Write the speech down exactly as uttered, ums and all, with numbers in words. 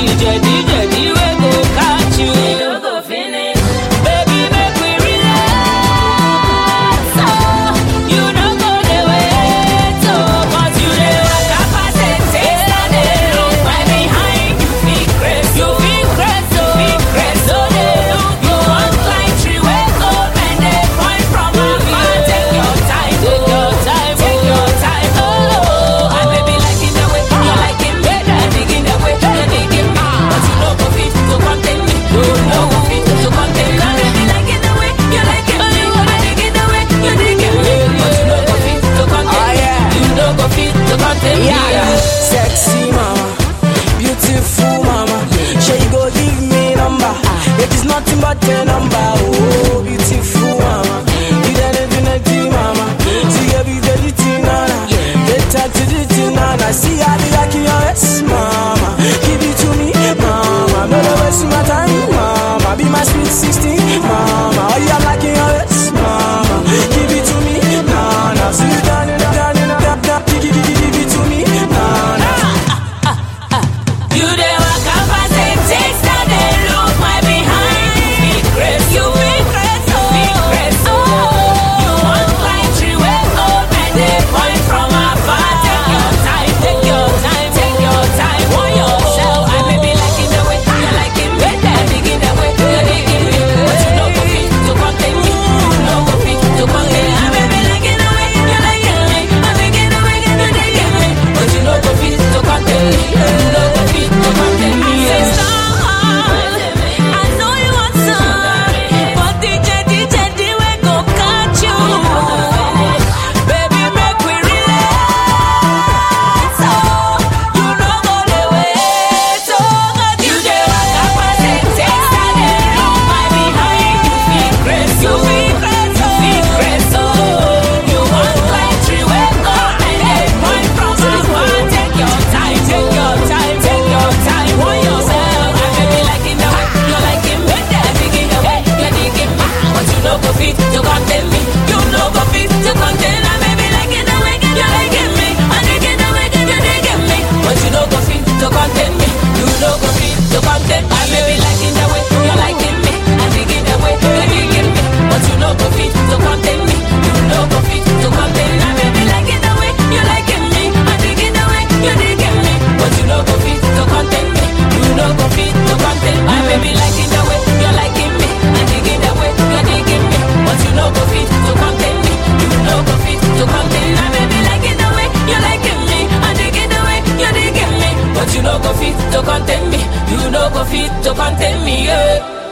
jedi jedi we go catch you. You no go finish. Baby, make we relax. So you no go the wait. So cause you dey waka pass it, taste and dey look right behind. You feel crazy, you feel crazy, you feel crazy. So they look you want like tree we go and they point from afar. Take your time, take your time, take your time. Oh, and baby like it that way, you like it better. Digging that way, you digging me, but you no go fit to contain me. You no go fit to contain me. And baby like it that way, you like it me. I dig it that way, you digging me, but you no go fit to contain me. You no go fit to contain me. Yeah, sexy mama, beautiful mama. Sure you go give me number. It is nothing but a number. Oh, beautiful mama, you done it in a team, mama. See you be very teen, nana. Get touch to the teen, nana. See I be like your yes, mama. Give it to me, mama. Never waste my time, mama. Be my sweet sixteen, mama. Oh, you like your yes, mama. Give it to me, nana. See you done it, done it, done it, done it. Give it, give it to me, nana. You dey waka pass it, taste and dey look my behind. You feel crazy, you feel crazy, you feel crazy. Oh, you want like tree we old and they point from afar. Take your time, take your time, take your time. Want yourself, I may be liking the way you like it better. Digging that way, you digging me, but you no go fit to contain me. You no go fit to contain me. I may be liking the way you like it me. I'm digging the way you digging me, but you no go fit to contain me. You no go fit to contain me. I say stop. I know you want some, but D J D J D we go catch you. Baby, make we relax. So you no go the wait. So but you dey waka pass it, taste and dey look my behind. You feel crazy, you feel crazy, you feel crazy. Oh, you want like tree we go and they point from afar. Take your time, take your time, take your time. Want yourself, I may be liking the way you like it better. Digging the way you digging me, but you no go fit to contain me. You no go fit to contain. I may be liking the way you liking me. I digging the way you digging me, but you no go fit to contain me. You no go fit to contain. I may be liking the way you liking me. I digging the way you digging me, but you no go fit to contain me. You no go fit to contain. I may be liking the way you liking me. I digging the way you digging me, but you no go fit to contain me. You no go fit to contain. I may be liking the way you liking me. I digging the way you digging me, but you no go fit to contain me. You no go fit to contain. I may be liking the way you liking me. I digging the way you digging me, but you no go fit to contain me. You no go fit to contain me. Yeah.